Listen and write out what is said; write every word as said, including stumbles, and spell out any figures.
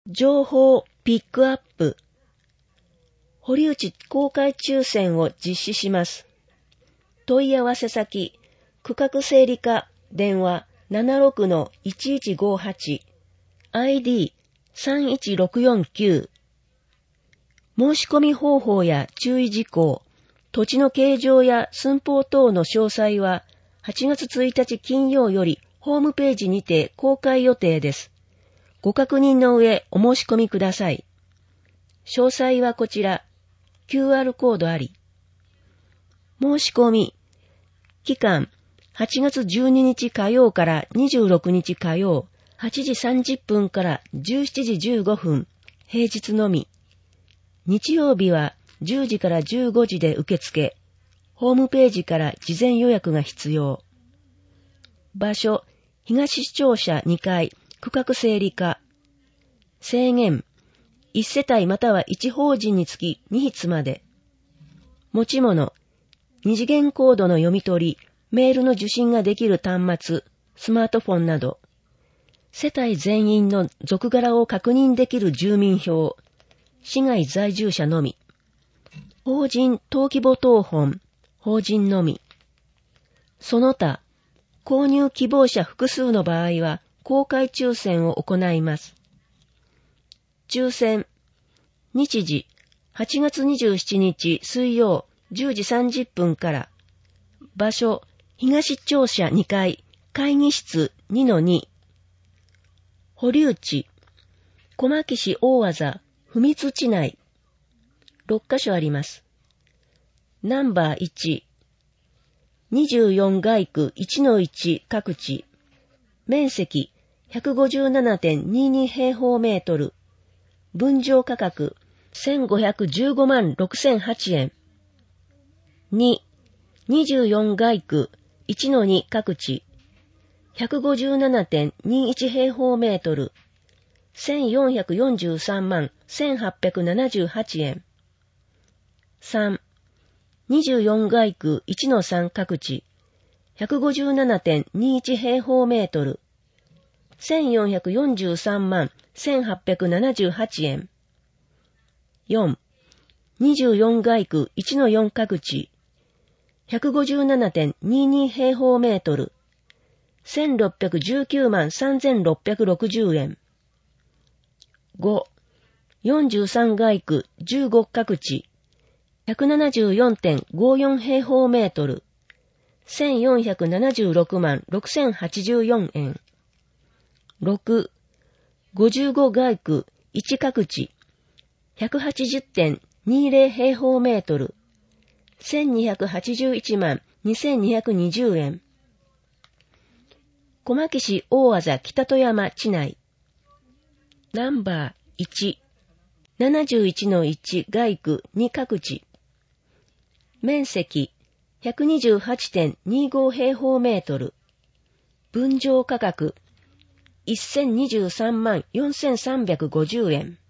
情報ピックアップ。堀内公開抽選を実施します。問い合わせ先、区画整理課電話 ななろくのいちいちごはち、アイディーさんいちろくよんきゅう。申し込み方法や注意事項、土地の形状や寸法等の詳細ははちがつついたち金曜よりホームページにて公開予定です。ご確認の上お申し込みください。詳細はこちら、キューアール コードあり。申し込み、期間、はちがつじゅうににち火曜からにじゅうろくにち火曜、はちじさんじゅっぷんからじゅうしちじじゅうごふん、平日のみ。日曜日はじゅうじからじゅうごじで受付、ホームページから事前予約が必要。場所、東市庁舎にかい、区画整理課。制限、いち世帯またはいち法人につきに筆まで。持ち物、二次元コードの読み取り、メールの受信ができる端末、スマートフォンなど。世帯全員の属柄を確認できる住民票、市外在住者のみ。法人登記簿謄本、法人のみ。その他、購入希望者複数の場合は、公開抽選を行います。抽選、日時、はちがつにじゅうしちにち水曜じゅうじさんじゅっぷんから、場所、東庁舎にかい、会議室 にのに、堀内、小牧市大技、文津地内、ろっかしょあります。ナンバーいち、にじゅうよん街区 いちのいち 各地、面積 ひゃくごじゅうななてんにじゅうに 平方メートル、分譲価格せんごひゃくじゅうごまんろくせんはちえん。に、にじゅうよん街区 いちのに 各地、ひゃくごじゅうななてんにじゅういち 平方メートル、せんよんひゃくよんじゅうさんまんせんはっぴゃくななじゅうはちえん。さん、にじゅうよん街区 いちのさん 各地、ひゃくごじゅうななてんにじゅういち 平方メートル、せんよんひゃくよんじゅうさんまんせんはっぴゃくななじゅうはちえん。よん、にじゅうよん街区 いちのよん 各地、ひゃくごじゅうななてんにじゅうに 平方メートル、せんろっぴゃくじゅうきゅうまんさんぜんろっぴゃくろくじゅうえん。ご、よんじゅうさん街区じゅうご各地、ひゃくななじゅうよんてんごよん 平方メートル、せんよんひゃくななじゅうろくまんろくせんはちじゅうよんえん。ろく、ごじゅうご街区いち各地、ひゃくはちじゅうてんにじゅうぜろ 平方メートル、せんにひゃくはちじゅういちまんにせんにひゃくにじゅうえん。小牧市大技北富山地内。ナンバーいち、ななじゅういちのいち街区に各地。面積 ひゃくにじゅうはちてんにじゅうご 平方メートル。分譲価格せんにじゅうさんまんよんせんさんびゃくごじゅうえん。